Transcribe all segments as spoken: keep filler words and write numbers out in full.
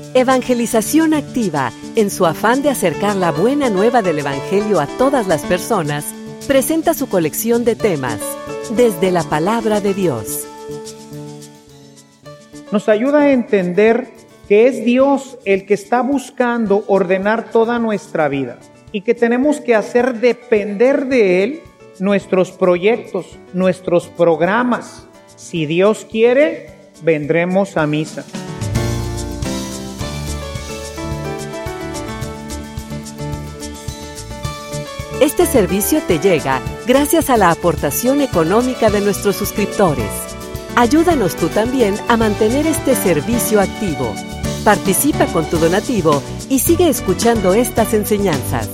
Evangelización Activa, en su afán de acercar la buena nueva del Evangelio a todas las personas, presenta su colección de temas, Desde la Palabra de Dios. Nos ayuda a entender que es Dios el que está buscando ordenar toda nuestra vida y que tenemos que hacer depender de Él nuestros proyectos, nuestros programas. Si Dios quiere, vendremos a misa. Este servicio te llega gracias a la aportación económica de nuestros suscriptores. Ayúdanos tú también a mantener este servicio activo. Participa con tu donativo y sigue escuchando estas enseñanzas.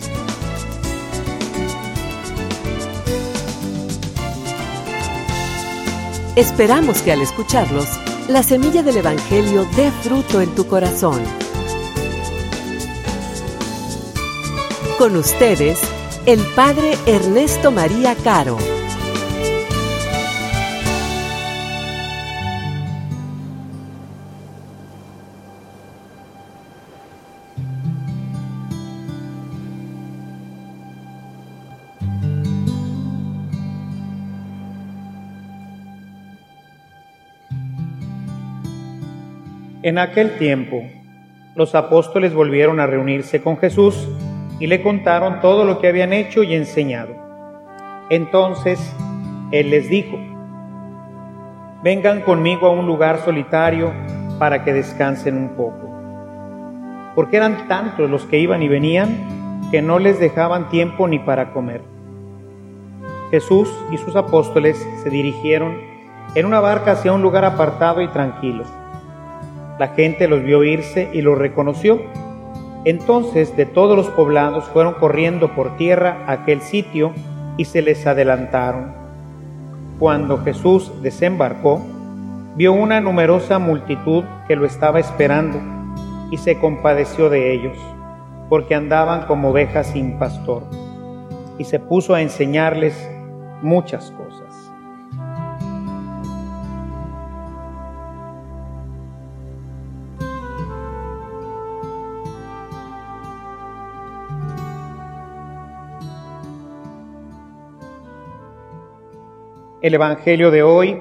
Esperamos que al escucharlos, la semilla del Evangelio dé fruto en tu corazón. Con ustedes, el Padre Ernesto María Caro. En aquel tiempo, los apóstoles volvieron a reunirse con Jesús y le contaron todo lo que habían hecho y enseñado. Entonces, Él les dijo: vengan conmigo a un lugar solitario para que descansen un poco. Porque eran tantos los que iban y venían que no les dejaban tiempo ni para comer. Jesús y sus apóstoles se dirigieron en una barca hacia un lugar apartado y tranquilo. La gente los vio irse y los reconoció. Entonces de todos los poblados fueron corriendo por tierra a aquel sitio y se les adelantaron. Cuando Jesús desembarcó, vio una numerosa multitud que lo estaba esperando y se compadeció de ellos, porque andaban como ovejas sin pastor, y se puso a enseñarles muchas cosas. El Evangelio de hoy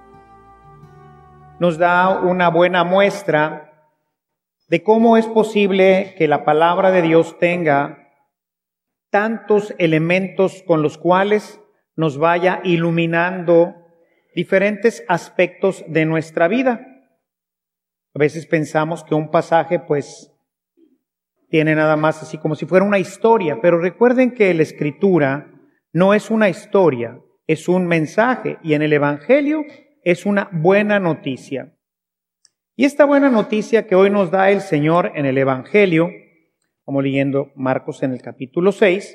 nos da una buena muestra de cómo es posible que la palabra de Dios tenga tantos elementos con los cuales nos vaya iluminando diferentes aspectos de nuestra vida. A veces pensamos que un pasaje pues tiene nada más así como si fuera una historia, pero recuerden que la Escritura no es una historia, es un mensaje, y en el Evangelio es una buena noticia. Y esta buena noticia que hoy nos da el Señor en el Evangelio, como leyendo Marcos en el capítulo seis,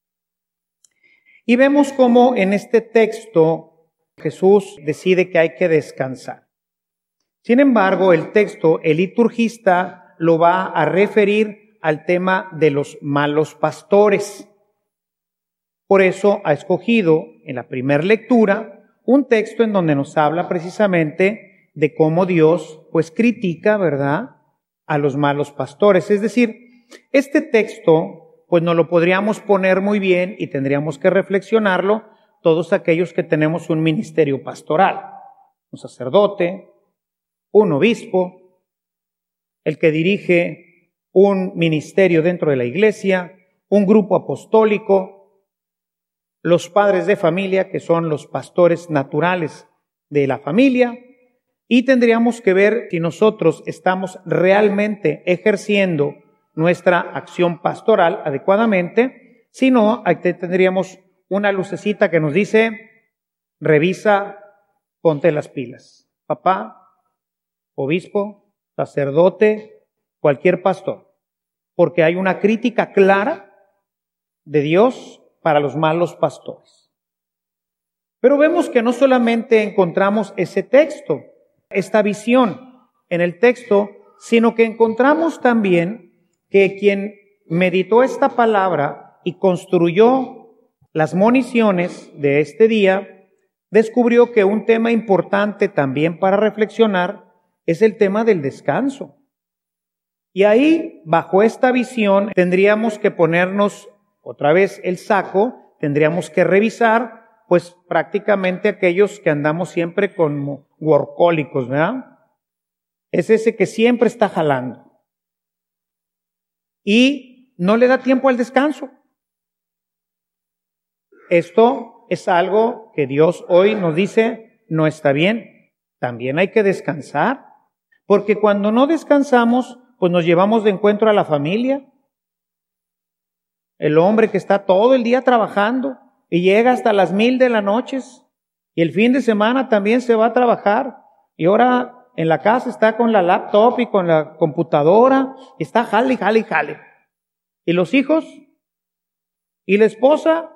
y vemos cómo en este texto Jesús decide que hay que descansar. Sin embargo, el texto, el liturgista lo va a referir al tema de los malos pastores. Por eso ha escogido en la primera lectura un texto en donde nos habla precisamente de cómo Dios pues critica, ¿verdad?, a los malos pastores. Es decir, este texto pues nos lo podríamos poner muy bien y tendríamos que reflexionarlo todos aquellos que tenemos un ministerio pastoral, un sacerdote, un obispo, el que dirige un ministerio dentro de la iglesia, un grupo apostólico, los padres de familia, que son los pastores naturales de la familia, y tendríamos que ver si nosotros estamos realmente ejerciendo nuestra acción pastoral adecuadamente. Si no, ahí tendríamos una lucecita que nos dice: revisa, ponte las pilas. Papá, obispo, sacerdote, cualquier pastor, porque hay una crítica clara de Dios para los malos pastores. Pero vemos que no solamente encontramos ese texto, esta visión en el texto, sino que encontramos también que quien meditó esta palabra y construyó las moniciones de este día, descubrió que un tema importante también para reflexionar es el tema del descanso. Y ahí, bajo esta visión, tendríamos que ponernos otra vez el saco, tendríamos que revisar, pues prácticamente aquellos que andamos siempre como workólicos, ¿verdad? Es ese que siempre está jalando. Y no le da tiempo al descanso. Esto es algo que Dios hoy nos dice, no está bien. También hay que descansar, porque cuando no descansamos, pues nos llevamos de encuentro a la familia. El hombre que está todo el día trabajando y llega hasta las mil de la noche, y el fin de semana también se va a trabajar, y ahora en la casa está con la laptop y con la computadora, y está jale, jale, jale. ¿Y los hijos? ¿Y la esposa?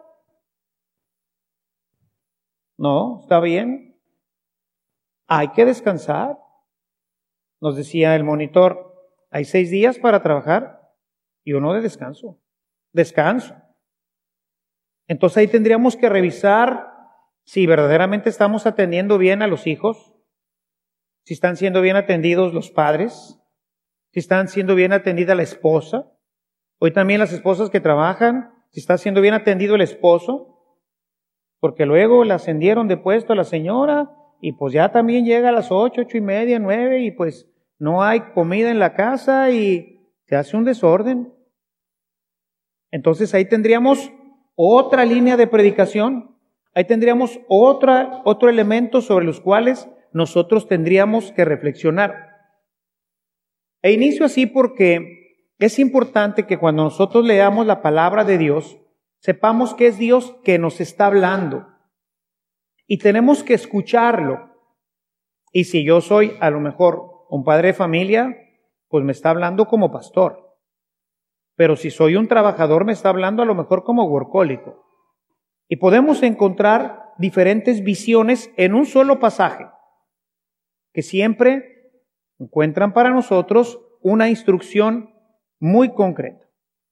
No, está bien. Hay que descansar. Nos decía el monitor, hay seis días para trabajar y uno de descanso. Descanso. Entonces ahí tendríamos que revisar si verdaderamente estamos atendiendo bien a los hijos, si están siendo bien atendidos los padres, si están siendo bien atendida la esposa. Hoy también las esposas que trabajan, si está siendo bien atendido el esposo, porque luego le ascendieron de puesto a la señora y pues ya también llega a las ocho, ocho y media, nueve y pues no hay comida en la casa y se hace un desorden. Entonces ahí tendríamos otra línea de predicación, ahí tendríamos otra, otro elemento sobre los cuales nosotros tendríamos que reflexionar. E inicio así porque es importante que cuando nosotros leamos la palabra de Dios, sepamos que es Dios que nos está hablando y tenemos que escucharlo. Y si yo soy a lo mejor un padre de familia, pues me está hablando como pastor. Pero si soy un trabajador, me está hablando a lo mejor como workólico. Y podemos encontrar diferentes visiones en un solo pasaje, que siempre encuentran para nosotros una instrucción muy concreta.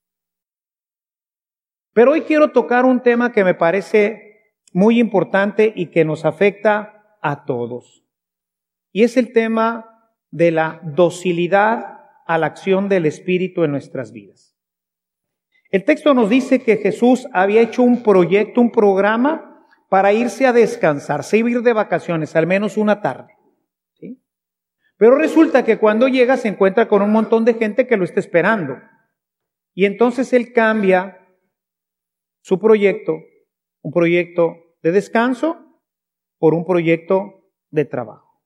Pero hoy quiero tocar un tema que me parece muy importante y que nos afecta a todos. Y es el tema de la docilidad a la acción del Espíritu en nuestras vidas. El texto nos dice que Jesús había hecho un proyecto, un programa para irse a descansar, se iba a ir de vacaciones, al menos una tarde. ¿Sí? Pero resulta que cuando llega se encuentra con un montón de gente que lo está esperando. Y entonces él cambia su proyecto, un proyecto de descanso, por un proyecto de trabajo.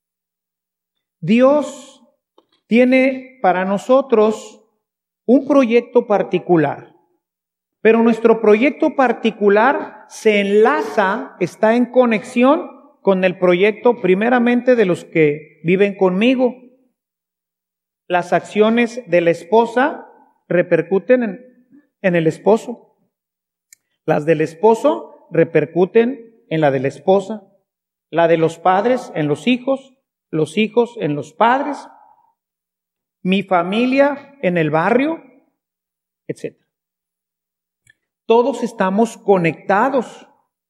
Dios tiene para nosotros un proyecto particular, pero nuestro proyecto particular se enlaza, está en conexión con el proyecto primeramente de los que viven conmigo. Las acciones de la esposa repercuten en, en el esposo. Las del esposo repercuten en la de la esposa. La de los padres en los hijos, los hijos en los padres, mi familia en el barrio, etcétera. Todos estamos conectados.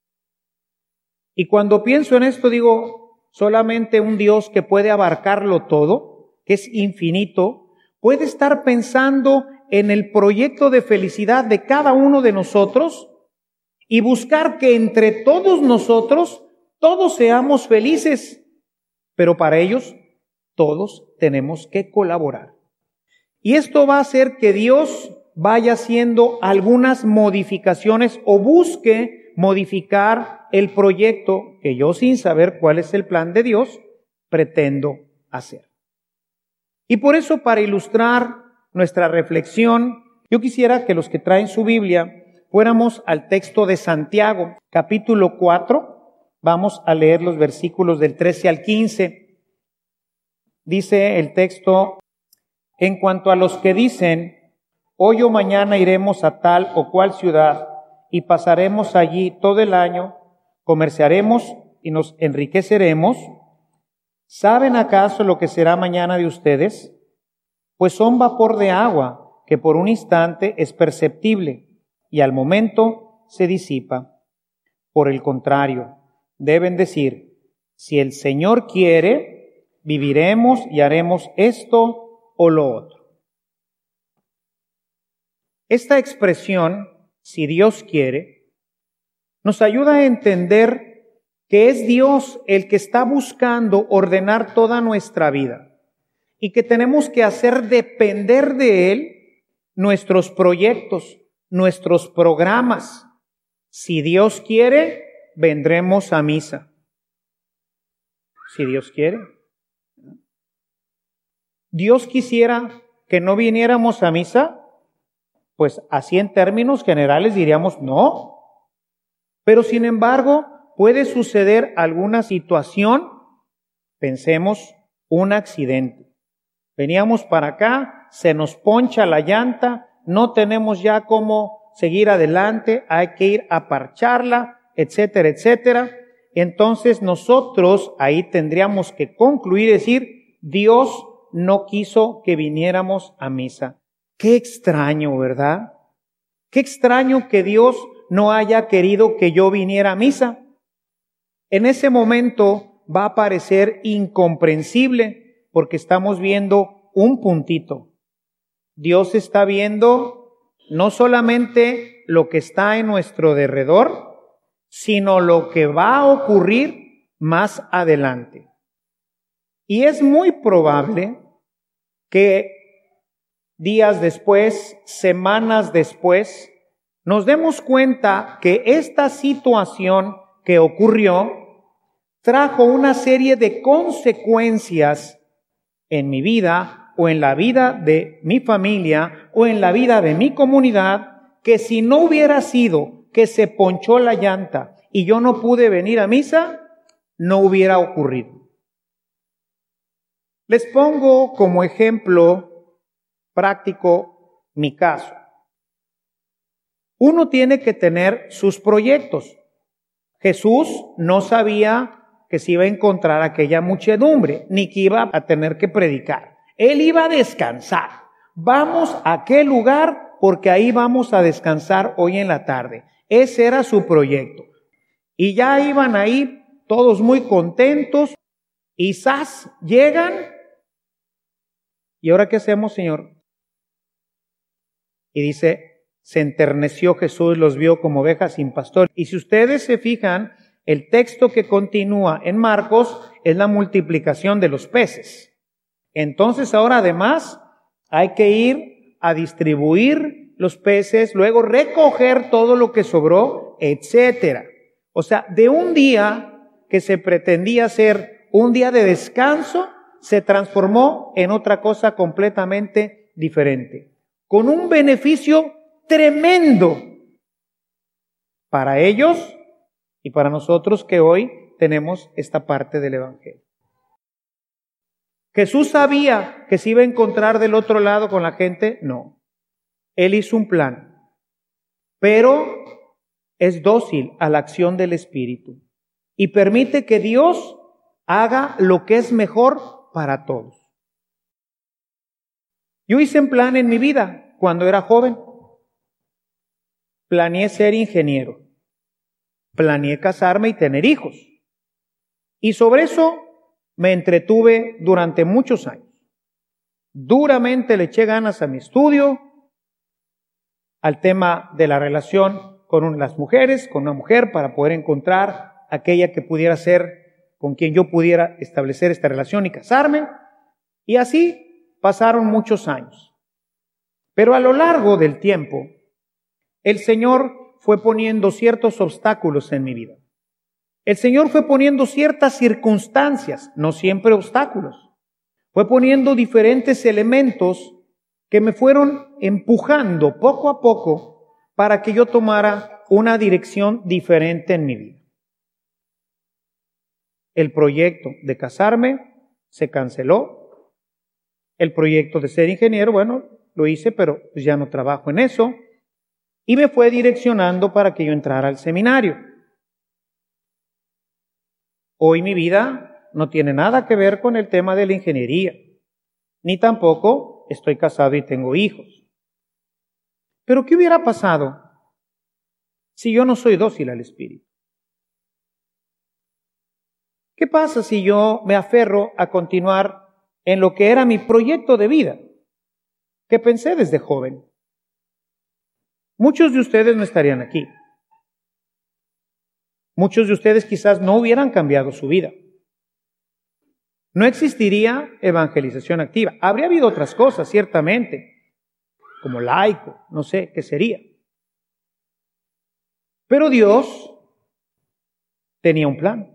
Y cuando pienso en esto digo, solamente un Dios que puede abarcarlo todo, que es infinito, puede estar pensando en el proyecto de felicidad de cada uno de nosotros y buscar que entre todos nosotros, todos seamos felices. Pero para ellos, todos tenemos que colaborar. Y esto va a hacer que Dios vaya haciendo algunas modificaciones o busque modificar el proyecto que yo, sin saber cuál es el plan de Dios, pretendo hacer. Y por eso, para ilustrar nuestra reflexión, yo quisiera que los que traen su Biblia fuéramos al texto de Santiago, capítulo cuatro. Vamos a leer los versículos del trece al quince. Dice el texto: en cuanto a los que dicen, hoy o mañana iremos a tal o cual ciudad y pasaremos allí todo el año, comerciaremos y nos enriqueceremos, ¿saben acaso lo que será mañana de ustedes? Pues son vapor de agua que por un instante es perceptible y al momento se disipa. Por el contrario, deben decir, si el Señor quiere, viviremos y haremos esto o lo otro. Esta expresión, si Dios quiere, nos ayuda a entender que es Dios el que está buscando ordenar toda nuestra vida y que tenemos que hacer depender de Él nuestros proyectos, nuestros programas. Si Dios quiere, vendremos a misa. Si Dios quiere. Dios quisiera que no viniéramos a misa, pues así en términos generales diríamos no. Pero sin embargo, puede suceder alguna situación, pensemos un accidente. Veníamos para acá, se nos poncha la llanta, no tenemos ya cómo seguir adelante, hay que ir a parcharla, etcétera, etcétera. Entonces nosotros ahí tendríamos que concluir y decir, Dios no quiso que viniéramos a misa. Qué extraño, ¿verdad? Qué extraño que Dios no haya querido que yo viniera a misa. En ese momento va a parecer incomprensible porque estamos viendo un puntito. Dios está viendo no solamente lo que está en nuestro derredor, sino lo que va a ocurrir más adelante. Y es muy probable que días después, semanas después, nos demos cuenta que esta situación que ocurrió trajo una serie de consecuencias en mi vida o en la vida de mi familia o en la vida de mi comunidad, que si no hubiera sido que se ponchó la llanta y yo no pude venir a misa, no hubiera ocurrido. Les pongo como ejemplo práctico mi caso. Uno tiene que tener sus proyectos. Jesús no sabía que se iba a encontrar aquella muchedumbre, ni que iba a tener que predicar. Él iba a descansar. Vamos a aquel lugar porque ahí vamos a descansar hoy en la tarde. Ese era su proyecto. Y ya iban ahí todos muy contentos. Y ¡zas! Llegan. ¿Y ahora qué hacemos, Señor? Y dice, se enterneció Jesús, los vio como ovejas sin pastor. Y si ustedes se fijan, el texto que continúa en Marcos es la multiplicación de los peces. Entonces ahora además hay que ir a distribuir los peces, luego recoger todo lo que sobró, etcétera. O sea, de un día que se pretendía ser un día de descanso, se transformó en otra cosa completamente diferente, con un beneficio tremendo para ellos y para nosotros que hoy tenemos esta parte del Evangelio. ¿Jesús sabía que se iba a encontrar del otro lado con la gente? No. Él hizo un plan, pero es dócil a la acción del Espíritu y permite que Dios haga lo que es mejor para todos. Yo hice un plan en mi vida cuando era joven. Planeé ser ingeniero. Planeé casarme y tener hijos. Y sobre eso me entretuve durante muchos años. Duramente le eché ganas a mi estudio, al tema de la relación con las mujeres, con una mujer, para poder encontrar aquella que pudiera ser con quien yo pudiera establecer esta relación y casarme. Y así pasaron muchos años. Pero a lo largo del tiempo, el Señor fue poniendo ciertos obstáculos en mi vida. El Señor fue poniendo ciertas circunstancias, no siempre obstáculos. Fue poniendo diferentes elementos que me fueron empujando poco a poco para que yo tomara una dirección diferente en mi vida. El proyecto de casarme se canceló. El proyecto de ser ingeniero, bueno, lo hice, pero pues ya no trabajo en eso. Y me fue direccionando para que yo entrara al seminario. Hoy mi vida no tiene nada que ver con el tema de la ingeniería, ni tampoco estoy casado y tengo hijos. Pero ¿qué hubiera pasado si yo no soy dócil al Espíritu? ¿Qué pasa si yo me aferro a continuar en lo que era mi proyecto de vida, que pensé desde joven? muchos de ustedes no estarían aquí. Muchos de ustedes quizás no hubieran cambiado su vida. No existiría evangelización activa. Habría habido otras cosas, ciertamente, como laico, no sé qué sería. Pero Dios tenía un plan.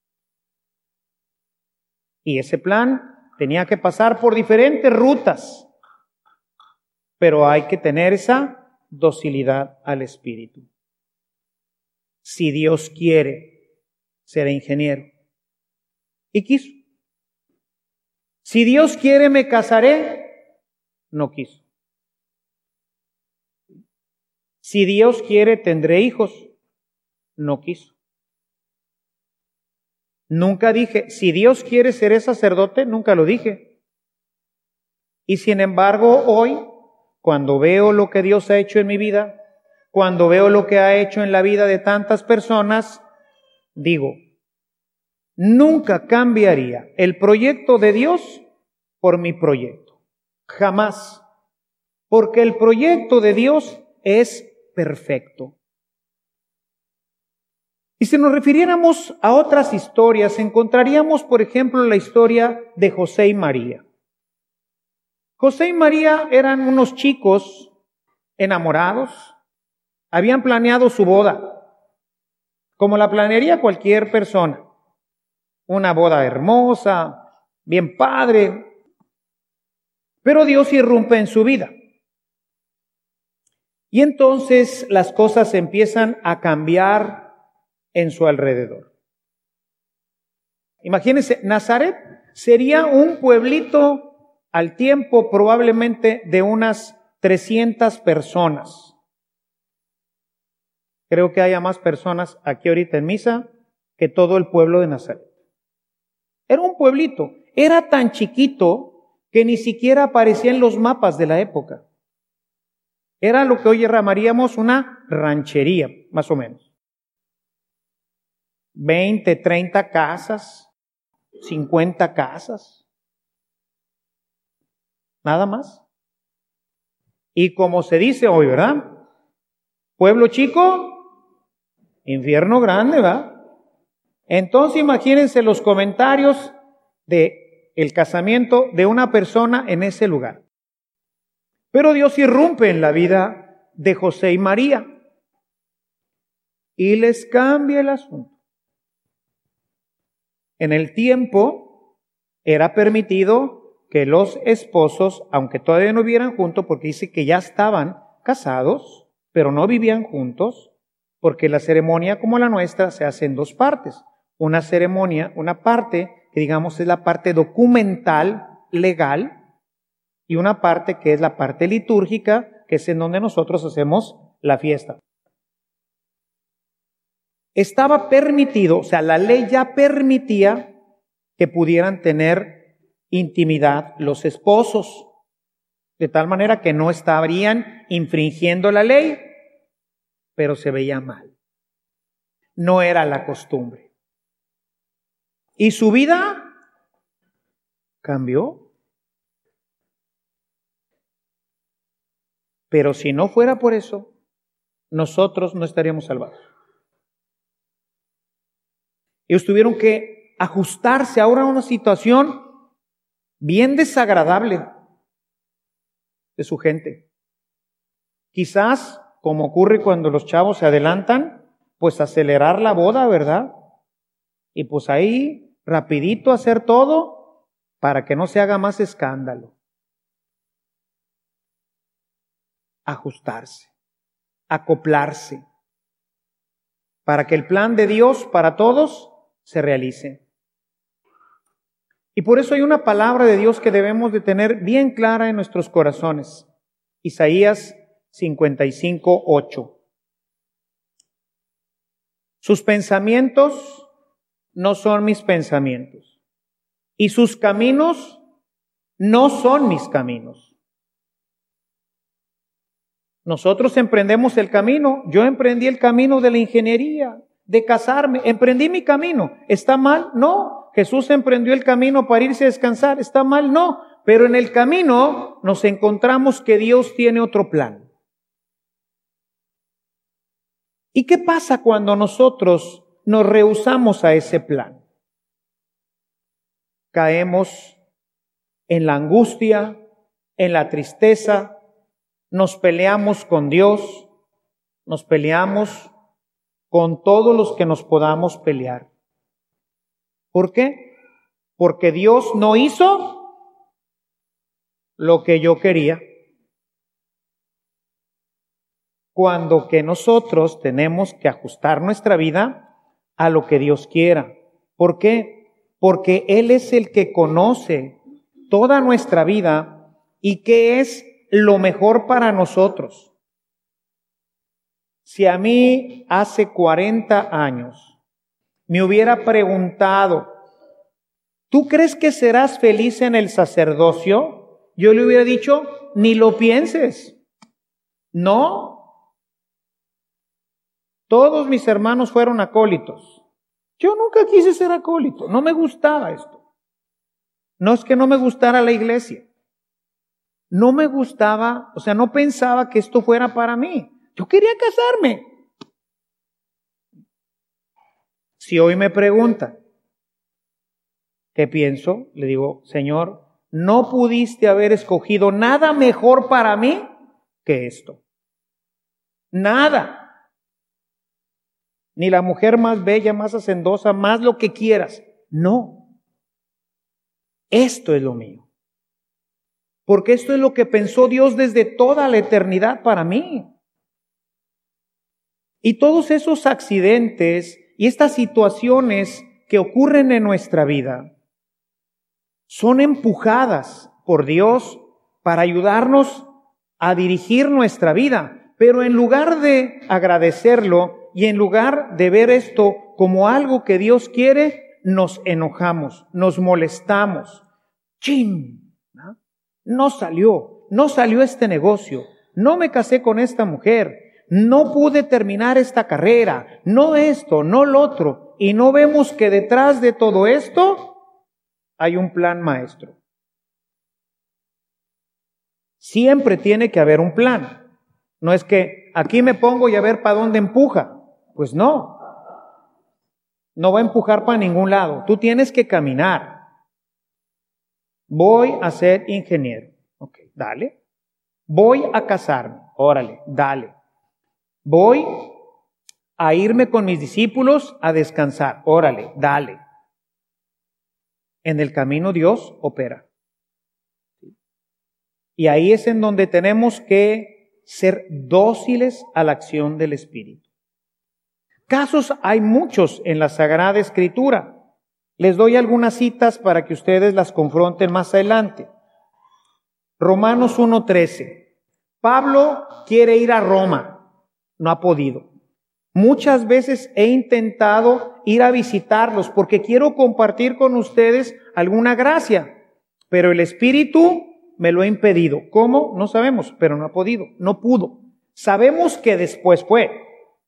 Y ese plan tenía que pasar por diferentes rutas. Pero hay que tener esa docilidad al Espíritu. Si Dios quiere, seré ingeniero. Y quiso. Si Dios quiere, me casaré. No quiso. Si Dios quiere, tendré hijos. No quiso. Nunca dije, si Dios quiere, seré sacerdote. Nunca lo dije. Y sin embargo, hoy, cuando veo lo que Dios ha hecho en mi vida, cuando veo lo que ha hecho en la vida de tantas personas, digo, nunca cambiaría el proyecto de Dios por mi proyecto. Jamás. Porque el proyecto de Dios es perfecto. Y si nos refiriéramos a otras historias, encontraríamos, por ejemplo, la historia de José y María. José y María eran unos chicos enamorados. Habían planeado su boda, como la planearía cualquier persona. Una boda hermosa, bien padre. Pero Dios irrumpe en su vida. Y entonces las cosas empiezan a cambiar en su alrededor. Imagínense, Nazaret sería un pueblito al tiempo probablemente de unas trescientas personas. Creo que haya más personas aquí ahorita en misa que todo el pueblo de Nazaret. Era un pueblito, era tan chiquito que ni siquiera aparecía en los mapas de la época. Era lo que hoy llamaríamos una ranchería, más o menos. veinte, treinta casas, cincuenta casas. Nada más. Y como se dice hoy, ¿verdad? Pueblo chico, infierno grande, ¿va? Entonces imagínense los comentarios de el casamiento de una persona en ese lugar. Pero Dios irrumpe en la vida de José y María y les cambia el asunto. En el tiempo era permitido que los esposos, aunque todavía no vivieran juntos, porque dice que ya estaban casados, pero no vivían juntos, porque la ceremonia como la nuestra se hace en dos partes. Una ceremonia, una parte que digamos es la parte documental, legal, y una parte que es la parte litúrgica, que es en donde nosotros hacemos la fiesta. Estaba permitido, o sea, la ley ya permitía que pudieran tener intimidad los esposos, de tal manera que no estarían infringiendo la ley, pero se veía mal. No era la costumbre. ¿Y su vida cambió? Pero si no fuera por eso, nosotros no estaríamos salvados. Ellos tuvieron que ajustarse ahora a una situación bien desagradable de su gente. Quizás, como ocurre cuando los chavos se adelantan, pues acelerar la boda, ¿verdad? Y pues ahí, rapidito hacer todo para que no se haga más escándalo. Ajustarse, acoplarse, para que el plan de Dios para todos se realice. Y por eso hay una palabra de Dios que debemos de tener bien clara en nuestros corazones. Isaías cincuenta y cinco, ocho. Sus pensamientos no son mis pensamientos, y sus caminos no son mis caminos. Nosotros emprendemos el camino. Yo emprendí el camino de la ingeniería, de casarme. Emprendí mi camino. ¿Está mal? No. Jesús emprendió el camino para irse a descansar. ¿Está mal? No. Pero en el camino nos encontramos que Dios tiene otro plan. ¿Y qué pasa cuando nosotros nos rehusamos a ese plan? Caemos en la angustia, en la tristeza, nos peleamos con Dios, nos peleamos con todos los que nos podamos pelear. ¿Por qué? Porque Dios no hizo lo que yo quería. Cuando que nosotros tenemos que ajustar nuestra vida a lo que Dios quiera. ¿Por qué? Porque Él es el que conoce toda nuestra vida y qué es lo mejor para nosotros. Si a mí hace cuarenta años me hubiera preguntado, ¿tú crees que serás feliz en el sacerdocio? Yo le hubiera dicho, ni lo pienses. No. Todos mis hermanos fueron acólitos. Yo nunca quise ser acólito. No me gustaba esto. No es que no me gustara la iglesia. No me gustaba, o sea, no pensaba que esto fuera para mí. Yo quería casarme. Si hoy me pregunta, ¿qué pienso? Le digo, Señor, no pudiste haber escogido nada mejor para mí que esto. Nada. Ni la mujer más bella, más hacendosa, más lo que quieras. No. Esto es lo mío. Porque esto es lo que pensó Dios desde toda la eternidad para mí. Y todos esos accidentes y estas situaciones que ocurren en nuestra vida son empujadas por Dios para ayudarnos a dirigir nuestra vida. Pero en lugar de agradecerlo y en lugar de ver esto como algo que Dios quiere, nos enojamos, nos molestamos. ¡Chin! ¿No? No salió, no salió este negocio, no me casé con esta mujer, no pude terminar esta carrera, no esto, no lo otro. Y no vemos que detrás de todo esto hay un plan maestro. Siempre tiene que haber un plan. No es que aquí me pongo y a ver para dónde empuja. Pues no. No va a empujar para ningún lado. Tú tienes que caminar. Voy a ser ingeniero. Ok, dale. Voy a casarme. Órale, dale. Voy a irme con mis discípulos a descansar. Órale, dale. En el camino Dios opera. Y ahí es en donde tenemos que ser dóciles a la acción del Espíritu. Casos hay muchos en la Sagrada Escritura. Les doy algunas citas para que ustedes las confronten más adelante. Romanos uno trece. Pablo quiere ir a Roma. No ha podido. Muchas veces he intentado ir a visitarlos porque quiero compartir con ustedes alguna gracia, pero el Espíritu me lo ha impedido. ¿Cómo? No sabemos, pero no ha podido, no pudo. Sabemos que después fue,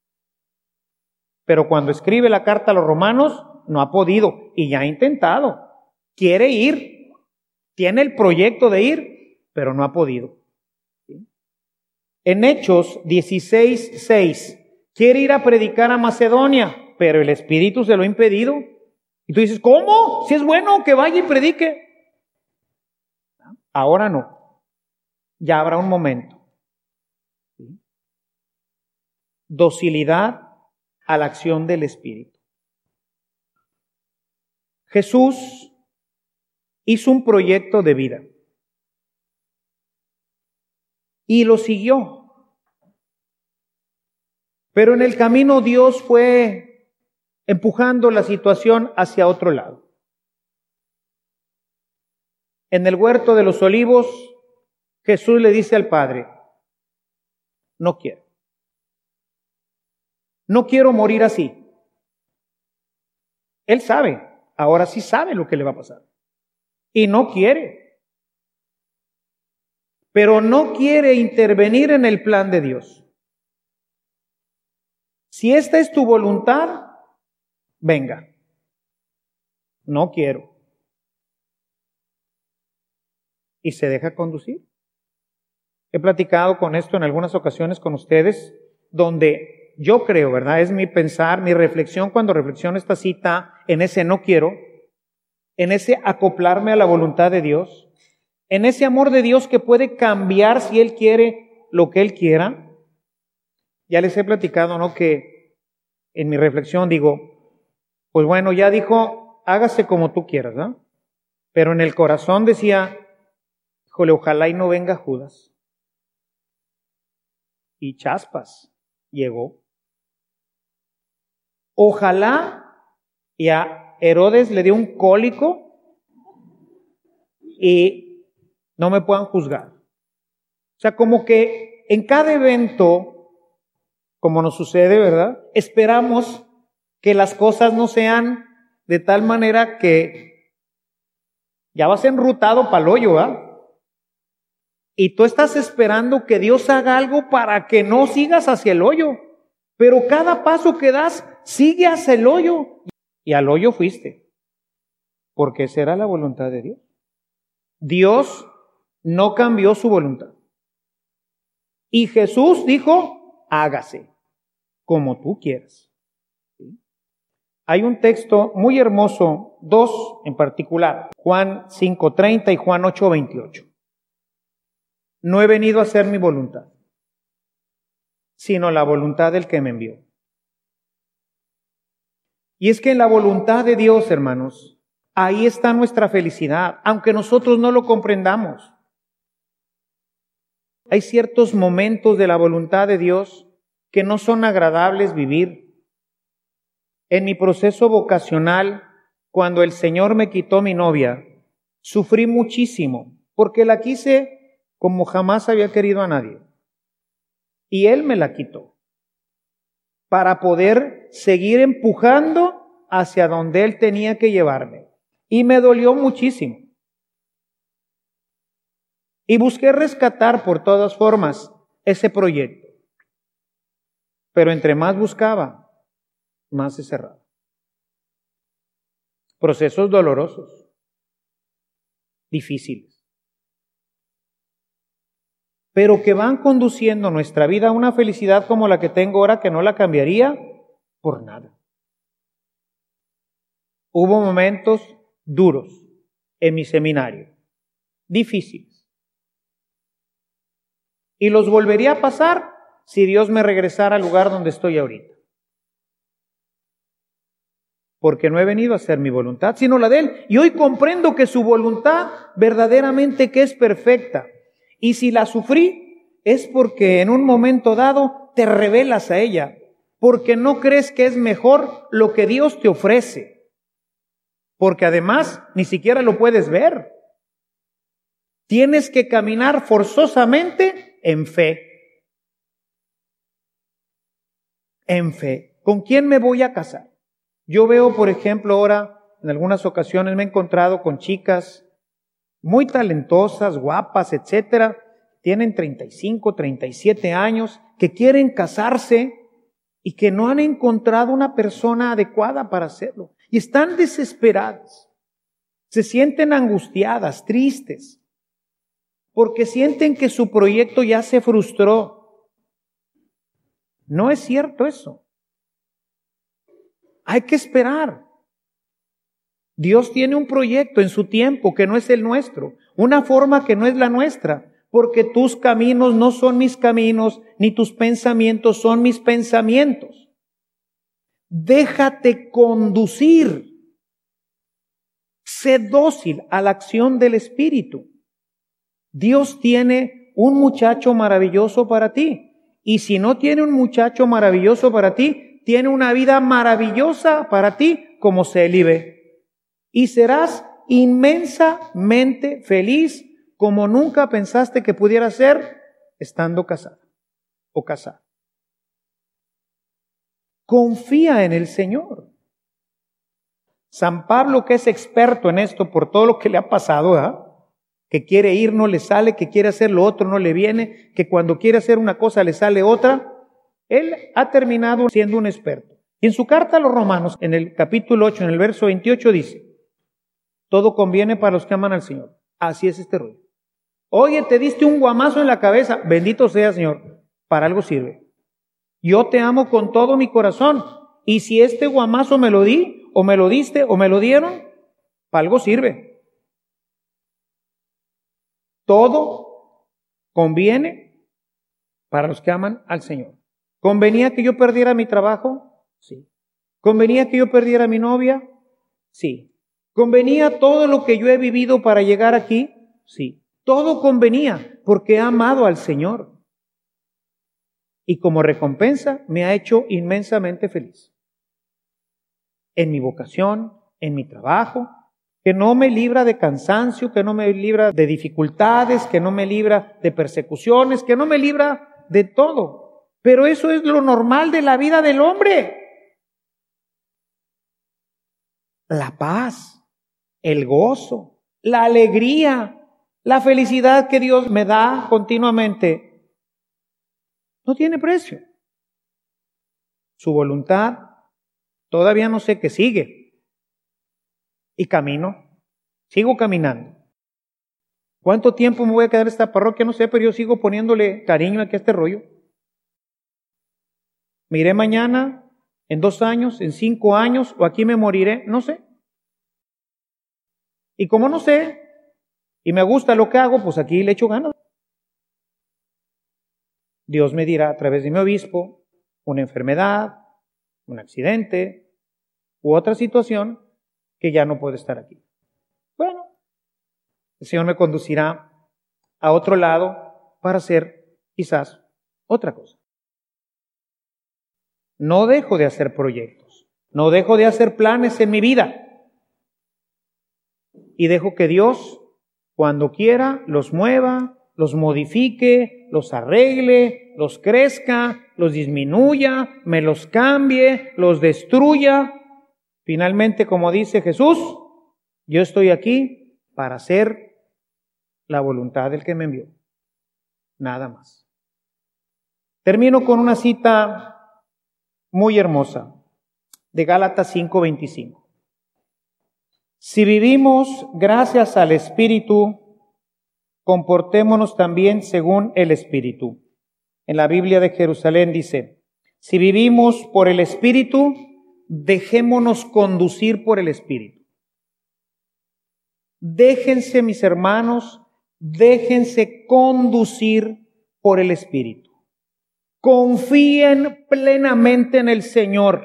pero cuando escribe la carta a los romanos, no ha podido y ya ha intentado. Quiere ir, tiene el proyecto de ir, pero no ha podido. En Hechos dieciséis seis, quiere ir a predicar a Macedonia, pero el Espíritu se lo ha impedido. Y tú dices, ¿cómo? Si es bueno que vaya y predique. Ahora no. Ya habrá un momento. ¿Sí? Docilidad a la acción del Espíritu. Jesús hizo un proyecto de vida y lo siguió. Pero en el camino Dios fue empujando la situación hacia otro lado. En el huerto de los olivos, Jesús le dice al Padre, no quiero. No quiero morir así. Él sabe, ahora sí sabe lo que le va a pasar. Y no quiere. Pero no quiere intervenir en el plan de Dios. Si esta es tu voluntad, venga. No quiero. Y se deja conducir. He platicado con esto en algunas ocasiones con ustedes, donde que yo creo, ¿verdad? Es mi pensar, mi reflexión cuando reflexiono esta cita en ese no quiero, en ese acoplarme a la voluntad de Dios, en ese amor de Dios que puede cambiar si Él quiere lo que Él quiera. Ya les he platicado, ¿no? Que en mi reflexión digo, pues bueno, ya dijo, hágase como tú quieras, ¿no? Pero en el corazón decía, híjole, ojalá y no venga Judas. Y chaspas, llegó. Ojalá y a Herodes le dio un cólico y no me puedan juzgar. O sea, como que en cada evento, como nos sucede, ¿verdad? Esperamos que las cosas no sean de tal manera que ya vas enrutado para el hoyo, ¿verdad? Y tú estás esperando que Dios haga algo para que no sigas hacia el hoyo. Pero cada paso que das, sigue hacia el hoyo. Y al hoyo fuiste. Porque esa era la voluntad de Dios. Dios no cambió su voluntad. Y Jesús dijo, hágase como tú quieras. ¿Sí? Hay un texto muy hermoso, dos en particular, Juan cinco treinta y Juan ocho veintiocho. No he venido a hacer mi voluntad, sino la voluntad del que me envió. Y es que en la voluntad de Dios, hermanos, ahí está nuestra felicidad, aunque nosotros no lo comprendamos. Hay ciertos momentos de la voluntad de Dios que no son agradables vivir. En mi proceso vocacional, cuando el Señor me quitó mi novia, sufrí muchísimo, porque la quise como jamás había querido a nadie. Y Él me la quitó, para poder seguir empujando hacia donde Él tenía que llevarme. Y me dolió muchísimo. Y busqué rescatar por todas formas ese proyecto. Pero entre más buscaba, más se cerraba. Procesos dolorosos, difíciles, pero que van conduciendo nuestra vida a una felicidad como la que tengo ahora, que no la cambiaría por nada. Hubo momentos duros en mi seminario, difíciles. Y los volvería a pasar si Dios me regresara al lugar donde estoy ahorita. Porque no he venido a hacer mi voluntad, sino la de Él. Y hoy comprendo que su voluntad verdaderamente que es perfecta. Y si la sufrí, es porque en un momento dado te revelas a ella. Porque no crees que es mejor lo que Dios te ofrece. Porque además ni siquiera lo puedes ver. Tienes que caminar forzosamente en fe. En fe. ¿Con quién me voy a casar? Yo veo, por ejemplo, ahora, en algunas ocasiones me he encontrado con chicas muy talentosas, guapas, etcétera. Tienen treinta y cinco, treinta y siete años, que quieren casarse y que no han encontrado una persona adecuada para hacerlo. Y están desesperadas. Se sienten angustiadas, tristes. Porque sienten que su proyecto ya se frustró. No es cierto eso. Hay que esperar. Dios tiene un proyecto en su tiempo que no es el nuestro, una forma que no es la nuestra, porque tus caminos no son mis caminos, ni tus pensamientos son mis pensamientos. Déjate conducir. Sé dócil a la acción del Espíritu. Dios tiene un muchacho maravilloso para ti. Y si no tiene un muchacho maravilloso para ti, tiene una vida maravillosa para ti como célibe. Y serás inmensamente feliz como nunca pensaste que pudiera ser estando casada o casado. Confía en el Señor. San Pablo, que es experto en esto por todo lo que le ha pasado, ¿eh? Que quiere ir, no le sale, que quiere hacer lo otro, no le viene, que cuando quiere hacer una cosa le sale otra. Él ha terminado siendo un experto. Y en su carta a los Romanos, en el capítulo ocho, en el verso veintiocho, dice: todo conviene para los que aman al Señor. Así es este rollo. Oye, te diste un guamazo en la cabeza. Bendito sea, Señor. Para algo sirve. Yo te amo con todo mi corazón. Y si este guamazo me lo di, o me lo diste, o me lo dieron, para algo sirve. Todo conviene para los que aman al Señor. ¿Convenía que yo perdiera mi trabajo? Sí. ¿Convenía que yo perdiera mi novia? Sí. ¿Convenía todo lo que yo he vivido para llegar aquí? Sí. Todo convenía porque he amado al Señor. Y como recompensa me ha hecho inmensamente feliz. En mi vocación, en mi trabajo, que no me libra de cansancio, que no me libra de dificultades, que no me libra de persecuciones, que no me libra de todo. Pero eso es lo normal de la vida del hombre. La paz, el gozo, la alegría, la felicidad que Dios me da continuamente, no tiene precio. Su voluntad, todavía no sé qué sigue. Y camino, sigo caminando. ¿Cuánto tiempo me voy a quedar en esta parroquia? No sé, pero yo sigo poniéndole cariño aquí a este rollo. ¿Me iré mañana, en dos años, en cinco años, o aquí me moriré? No sé. Y como no sé, y me gusta lo que hago, pues aquí le echo ganas. Dios me dirá a través de mi obispo, una enfermedad, un accidente, u otra situación, que ya no puede estar aquí. Bueno, el Señor me conducirá a otro lado para hacer quizás otra cosa. No dejo de hacer proyectos, no dejo de hacer planes en mi vida. Y dejo que Dios, cuando quiera, los mueva, los modifique, los arregle, los crezca, los disminuya, me los cambie, los destruya. Finalmente, como dice Jesús, yo estoy aquí para hacer la voluntad del que me envió. Nada más. Termino con una cita muy hermosa de Gálatas cinco veinticinco. Si vivimos gracias al Espíritu, comportémonos también según el Espíritu. En la Biblia de Jerusalén dice, si vivimos por el Espíritu, dejémonos conducir por el Espíritu. Déjense, mis hermanos, déjense conducir por el Espíritu. Confíen plenamente en el Señor.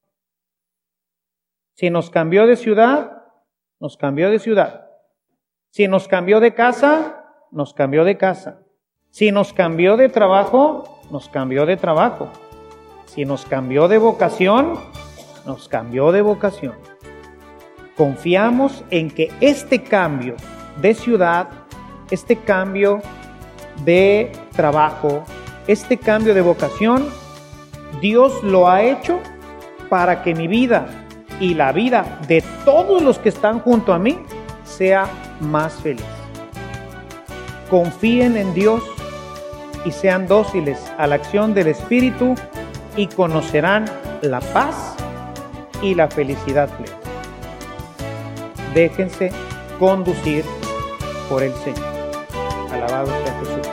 Si nos cambió de ciudad, nos cambió de ciudad. Si nos cambió de casa, nos cambió de casa. Si nos cambió de trabajo, nos cambió de trabajo. Si nos cambió de vocación, nos cambió de vocación. Confiamos en que este cambio de ciudad, este cambio de trabajo, este cambio de vocación, Dios lo ha hecho para que mi vida y la vida de todos los que están junto a mí sea más feliz. Confíen en Dios y sean dóciles a la acción del Espíritu y conocerán la paz y la felicidad plena. Déjense conducir por el Señor. Alabado sea Jesús.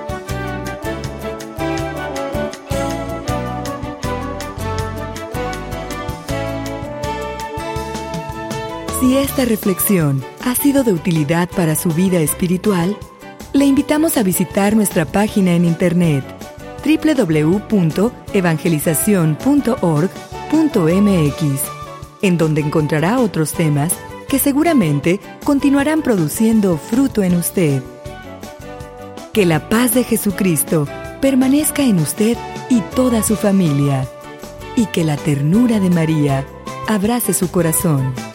Si esta reflexión ha sido de utilidad para su vida espiritual, le invitamos a visitar nuestra página en internet doble u doble u doble u punto evangelización punto org punto m x, en donde encontrará otros temas que seguramente continuarán produciendo fruto en usted. Que la paz de Jesucristo permanezca en usted y toda su familia, y que la ternura de María abrace su corazón.